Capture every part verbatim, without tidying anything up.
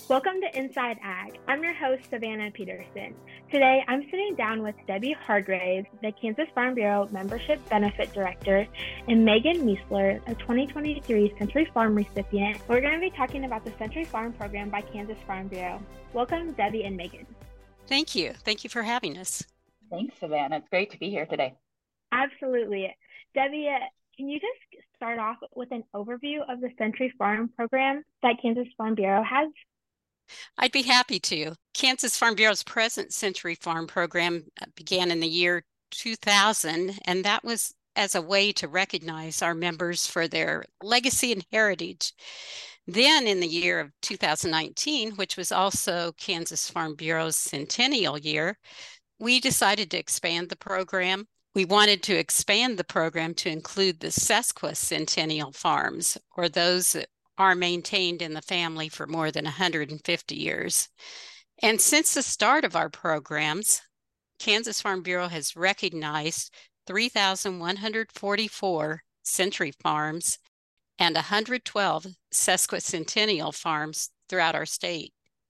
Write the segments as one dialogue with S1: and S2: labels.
S1: Welcome to Inside Ag. I'm your host, Savannah Peterson. Today, I'm sitting down with Debbie Hargrave, the Kansas Farm Bureau Membership Benefit Director, and Megan Meisler, a twenty twenty-three Century Farm recipient. We're going to be talking about the Century Farm program by Kansas Farm Bureau. Welcome, Debbie and Megan.
S2: Thank you. Thank you for having us.
S3: Thanks, Savannah. It's great to be here today.
S1: Absolutely. Debbie, can you just start off with an overview of the Century Farm program that Kansas Farm Bureau has?
S2: I'd be happy to. Kansas Farm Bureau's present Century Farm program began in the year two thousand, and that was as a way to recognize our members for their legacy and heritage. Then in the year of two thousand nineteen, which was also Kansas Farm Bureau's centennial year, we decided to expand the program. We wanted to expand the program to include the sesquicentennial farms, or those that are maintained in the family for more than one hundred fifty years. And since the start of our programs, Kansas Farm Bureau has recognized three thousand one hundred forty-four century farms and one hundred twelve sesquicentennial farms throughout our state.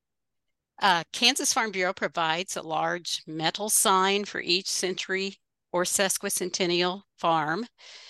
S2: Uh, Kansas Farm Bureau provides a large metal sign for each century or sesquicentennial farm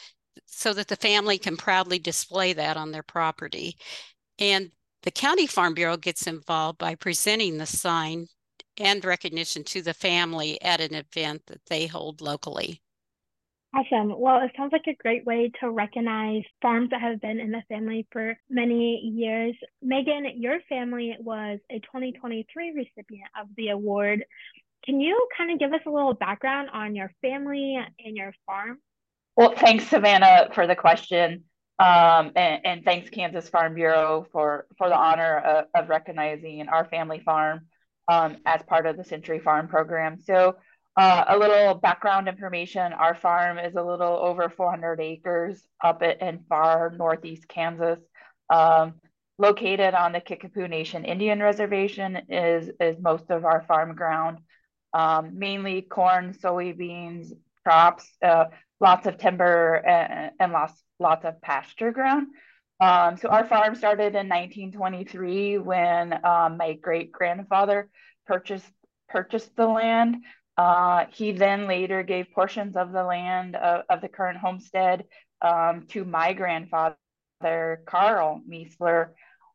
S2: so that the family can proudly display that on their property. And the County Farm Bureau gets involved by presenting the sign and recognition to the family at an event that they hold locally.
S1: Awesome. Well, it sounds like a great way to recognize farms that have been in the family for many years. Megan, your family was a twenty twenty-three recipient of the award. Can you kind of give us a little background on your family and your farm?
S3: Well, thanks, Savannah, for the question. Um, and, and thanks, Kansas Farm Bureau, for, for the honor of, of recognizing our family farm um, as part of the Century Farm program. So uh, a little background information, our farm is a little over four hundred acres up in far northeast Kansas. Um, located on the Kickapoo Nation Indian Reservation is, is most of our farm ground. Um, mainly corn, soybeans, crops, uh, lots of timber, and, and lots lots of pasture ground. Um, so our farm started in nineteen twenty-three when um, my great grandfather purchased purchased the land. Uh, he then later gave portions of the land of, of the current homestead um, to my grandfather, Carl Meisler,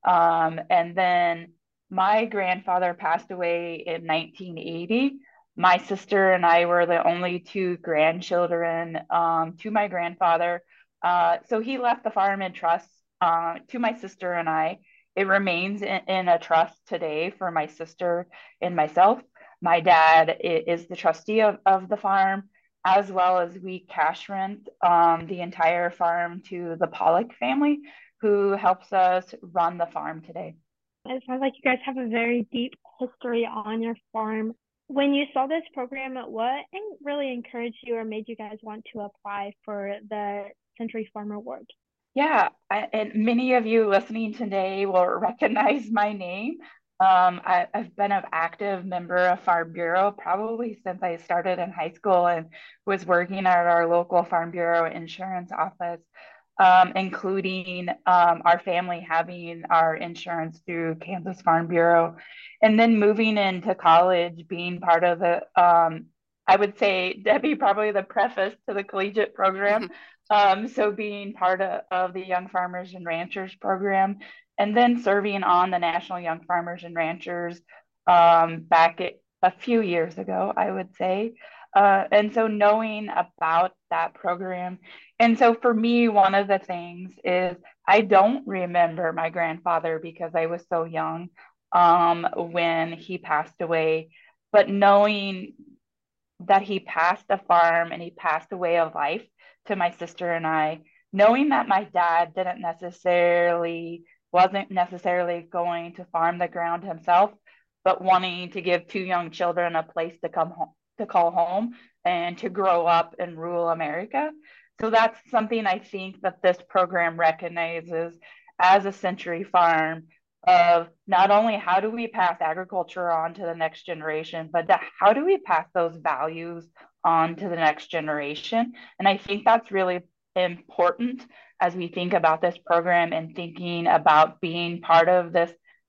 S3: um, and then my grandfather passed away in nineteen eighty. My sister and I were the only two grandchildren um, to my grandfather. Uh, so he left the farm in trust uh, to my sister and I. It remains in, in a trust today for my sister and myself. My dad is the trustee of, of the farm, as well as we cash rent um, the entire farm to the Pollock family, who helps us run the farm today.
S1: It sounds like you guys have a very deep history on your farm. When you saw this program, what really encouraged you or made you guys want to apply for the Century Farm Award?
S3: Yeah, I, and many of you listening today will recognize my name. Um, I, I've been an active member of Farm Bureau probably since I started in high school and was working at our local Farm Bureau insurance office, um, including um, our family having our insurance through Kansas Farm Bureau. And then moving into college, being part of the, um, I would say, Debbie, probably the preface to the collegiate program. Um, so being part of, of the Young Farmers and Ranchers program, and then serving on the National Young Farmers and Ranchers um, back at, a few years ago, I would say. Uh, and so knowing about that program. And so for me, one of the things is I don't remember my grandfather because I was so young um, when he passed away. But knowing that he passed the farm and he passed a way of life to my sister and I, knowing that my dad didn't necessarily, wasn't necessarily going to farm the ground himself, but wanting to give two young children a place to come home, to call home and to grow up in rural America. So that's something I think that this program recognizes as a century farm of not only how do we pass agriculture on to the next generation, but that how do we pass those values on to the next generation? And I think that's really important as we think about this program and thinking about being part of this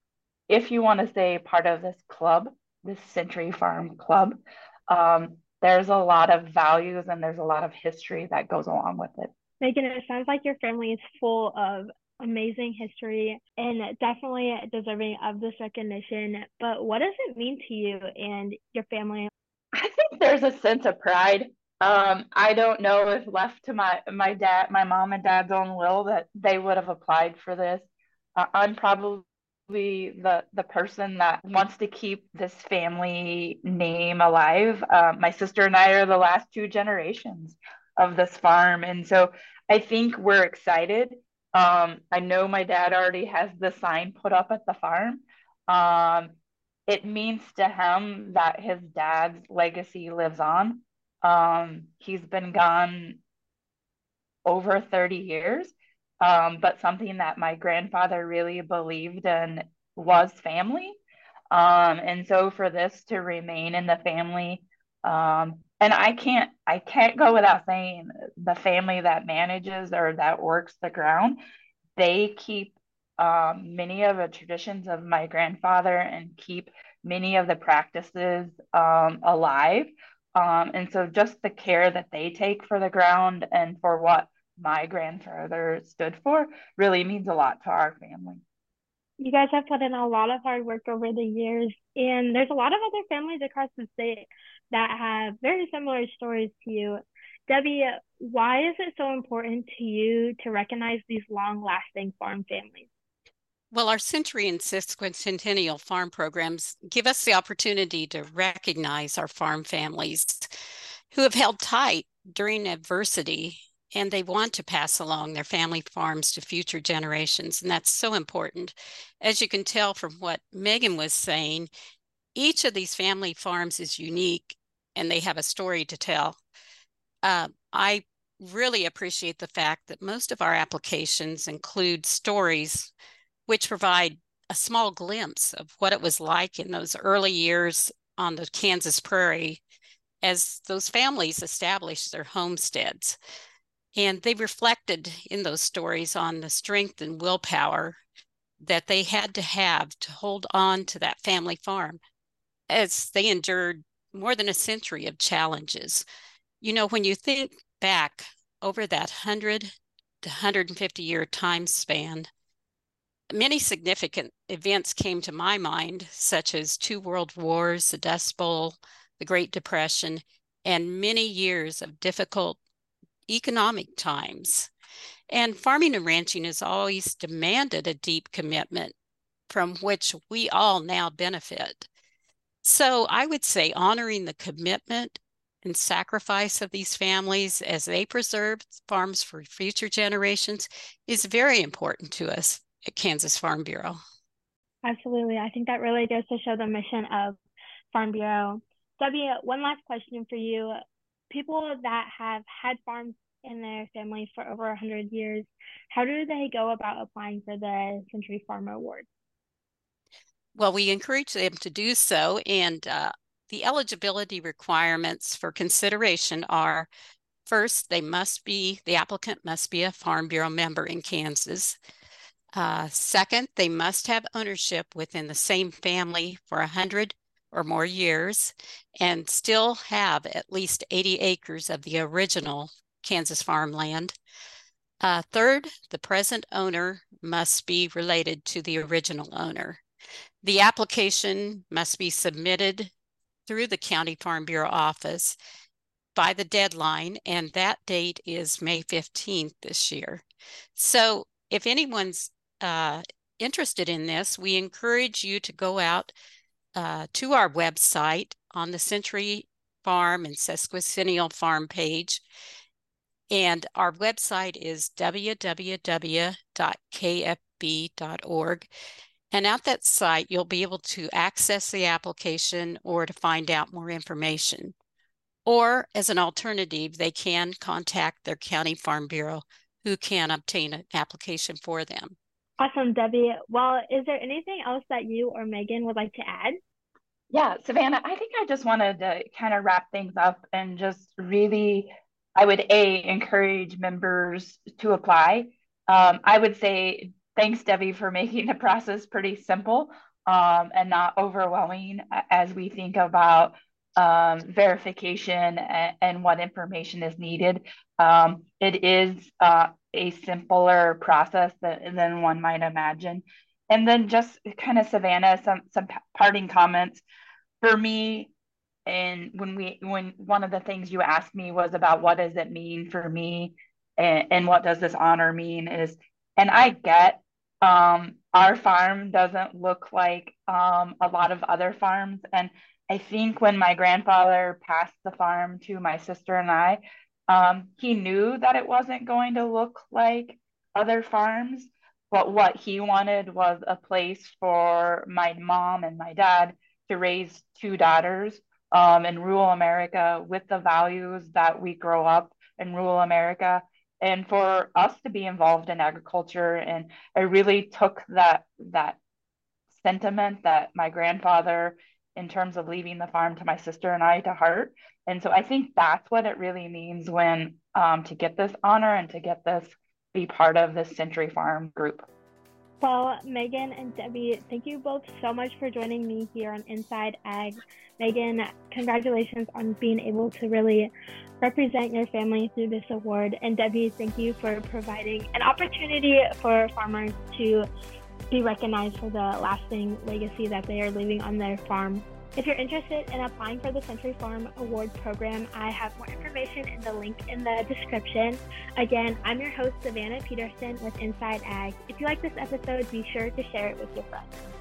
S3: if you want to say part of this club, this Century Farm Club, um, there's a lot of values and there's a lot of history that goes along with it.
S1: Megan, it sounds like your family is full of amazing history and definitely deserving of this recognition. But what does it mean to you and your family?
S3: I think there's a sense of pride. Um, I don't know if left to my my dad, my mom and dad's own will, that they would have applied for this. Uh, I'm probably the the person that wants to keep this family name alive. Uh, my sister and I are the last two generations of this farm, and so I think we're excited. Um, I know my dad already has the sign put up at the farm. Um, it means to him that his dad's legacy lives on. Um, he's been gone over thirty years, um, but something that my grandfather really believed in was family. Um, and so for this to remain in the family, um, and I can't I can't go without saying the family that manages or that works the ground, they keep um, many of the traditions of my grandfather and keep many of the practices um, alive. Um, and so just the care that they take for the ground and for what my grandfather stood for really means a lot to our family.
S1: You guys have put in a lot of hard work over the years, and there's a lot of other families across the state that have very similar stories to you. Debbie, why is it so important to you to recognize these long-lasting farm families?
S2: Well, our century and sesquicentennial farm programs give us the opportunity to recognize our farm families who have held tight during adversity, and they want to pass along their family farms to future generations. And that's so important. As you can tell from what Megan was saying, each of these family farms is unique and they have a story to tell. Uh, I really appreciate the fact that most of our applications include stories which provide a small glimpse of what it was like in those early years on the Kansas prairie as those families established their homesteads. And they reflected in those stories on the strength and willpower that they had to have to hold on to that family farm as they endured more than a century of challenges. You know, when you think back over that one hundred to one hundred fifty year time span, many significant events came to my mind, such as two world wars, the Dust Bowl, the Great Depression, and many years of difficult economic times. And farming and ranching has always demanded a deep commitment from which we all now benefit. So I would say honoring the commitment and sacrifice of these families as they preserve farms for future generations is very important to us at Kansas Farm Bureau.
S1: Absolutely. I think that really goes to show the mission of Farm Bureau. Debbie, one last question for you. People that have had farms in their family for over one hundred years, how do they go about applying for the Century Farmer Award?
S2: Well, we encourage them to do so, and uh, the eligibility requirements for consideration are: first, they must be, the applicant must be a Farm Bureau member in Kansas. Uh, second, they must have ownership within the same family for one hundred or more years and still have at least eighty acres of the original Kansas farmland. Uh, third, the present owner must be related to the original owner. The application must be submitted through the County Farm Bureau office by the deadline, and that date is May fifteenth this year. So if anyone's uh, interested in this, we encourage you to go out uh, to our website on the Century Farm and Sesquicentennial Farm page. And our website is w w w dot k f b dot org. And at that site, you'll be able to access the application or to find out more information. Or as an alternative, they can contact their county farm bureau who can obtain an application for them.
S1: Awesome, Debbie. Well, is there anything else that you or Megan would like to add?
S3: Yeah, Savannah, I think I just wanted to kind of wrap things up and just really, I would A, encourage members to apply. Um, I would say thanks, Debbie, for making the process pretty simple. um, and not overwhelming as we think about um, verification and, and what information is needed. Um, it is uh, a simpler process than, than one might imagine. And then just kind of Savannah, some some parting comments for me. And when we when one of the things you asked me was about what does it mean for me, and, and what does this honor mean is, and I get um, our farm doesn't look like um, a lot of other farms. And I think when my grandfather passed the farm to my sister and I, um, he knew that it wasn't going to look like other farms. But what he wanted was a place for my mom and my dad to raise two daughters um, in rural America with the values that we grow up in rural America, and for us to be involved in agriculture. And I really took that that sentiment that my grandfather, in terms of leaving the farm to my sister and I, to heart. And so I think that's what it really means when um, to get this honor and to get this, be part of this Century Farm group.
S1: Well, Megan and Debbie, thank you both so much for joining me here on Inside Ag. Megan, congratulations on being able to really represent your family through this award. And Debbie, thank you for providing an opportunity for farmers to be recognized for the lasting legacy that they are leaving on their farm. If you're interested in applying for the Century Farm Award Program, I have more information in the link in the description. Again, I'm your host, Savannah Peterson with Inside Ag. If you like this episode, be sure to share it with your friends.